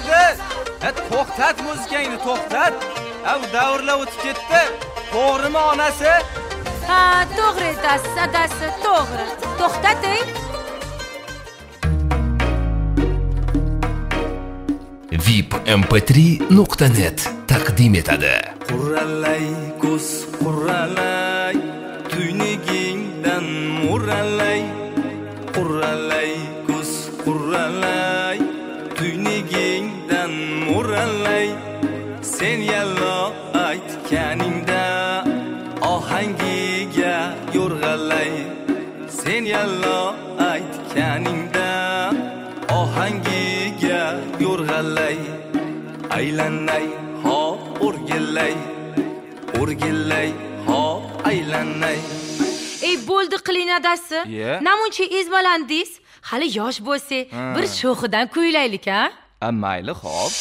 ketdi. To'xtat muzikangni, to'xtat. Davrlar o'tib ketdi. To'g'rimi onasi? Ha, to'g'ri dadasi, to'g'ri. To'xtating. vipmp3.net taqdim etadi. Qurralay ko'z qurralay, tuynigingdan murralay. Qurralay ko'z qurralay, tuynigingdan murralay. Sen yallo aytganingda ohangiga yo'rg'alay. Sen yallo aytganingda ohangiga yo'rg'alay. Aylanay hop o'rgilay, o'rgilay hop aylanay. Ey bo'ldi qiling adasi. Namuncha ezmalandingiz? Hali yosh bo'lsa, bir sho'xidan kuylaylik, ha? Mayli, xo'p.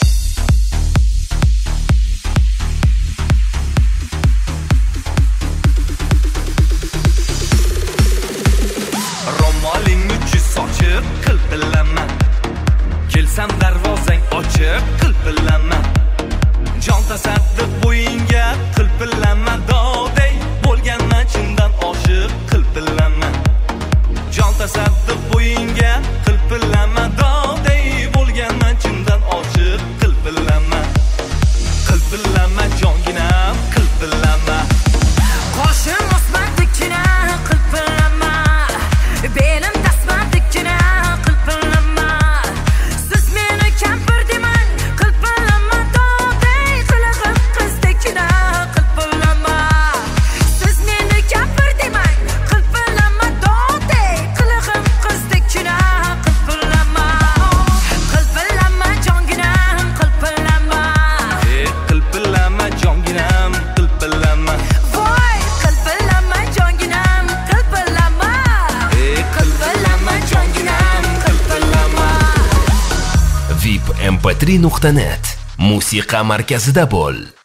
Romoling uchi sochiq qilpillama. Kelsam darvozang ochiq qilpillama. Jon tasaddiq bo'yinga qilpillama. Dodey bo'lganman chindan oshiq qilpillama. Jon tasaddiq bo'yinga qilpillama. Dodey bo'lganman chindan oshiq qilpillama. Qilpillama jonginam qilpillama. Qoshim osmondikkina qilpillama. Belim tasmandikkina qilpillama. Siz meni kampir demang qilpillama. Dodey qilig'im qizdikkina qilpillama. Siz meni kampir demang qilpillama. Dodey qilig'im qizdikkina qilpillama. Qilpillama jonginam qilpillama. Qilpillama jonginam qilpillama. Voy qilpillama jonginam qilpillama. Qilpillama jonginam qilpillama. vipmp3.net musiqa markazida bo'l.